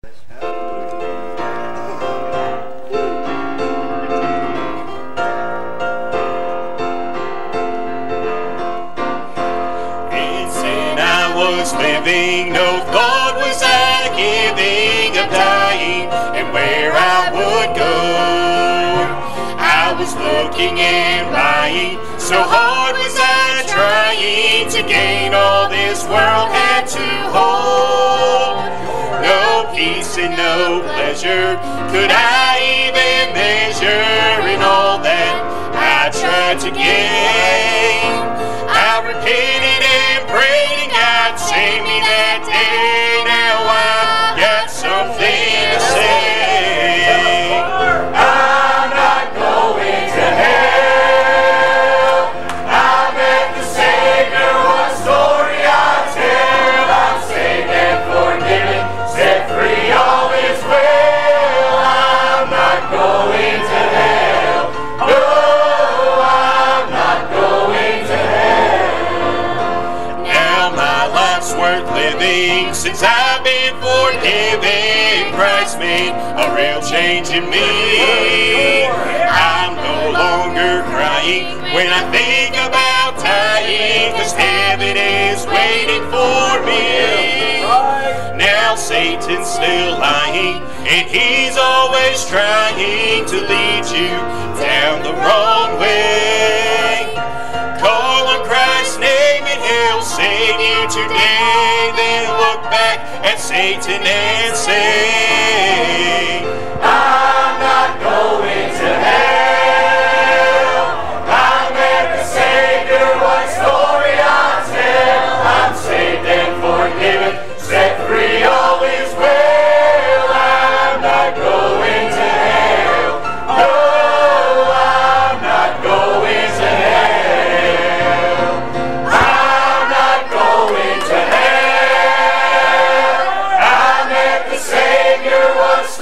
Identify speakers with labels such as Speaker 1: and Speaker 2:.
Speaker 1: Living, no thought was I giving of dying and where I would go. I was looking and lying, so hard was I trying to gain all this world had to hold. No peace and no pleasure could I even measure in all that I tried to gain. I repented and prayed and God saved me that day. Now I've got something to say. I'm not going to hell. I met the Savior, what story I tell. I'm saved and forgiven, set free, all is well. I'm not going to hell. No, I'm not going to hell. Now my life's worth living since I've been forgiven. Christ made a real change in me. I'm no longer crying when I think about dying, 'cause heaven is waiting for me. Now Satan's still lying, and he's always trying to lead you down the wrong way. Call on Christ's name and he'll save you today. Then look back at Satan and say, I'm not going to hell. I met the Savior, what story I tell. I'm saved and forgiven, set free, all is well. I'm not going to hell. No, I'm not going to hell. I'm not going to hell. I met the Savior, what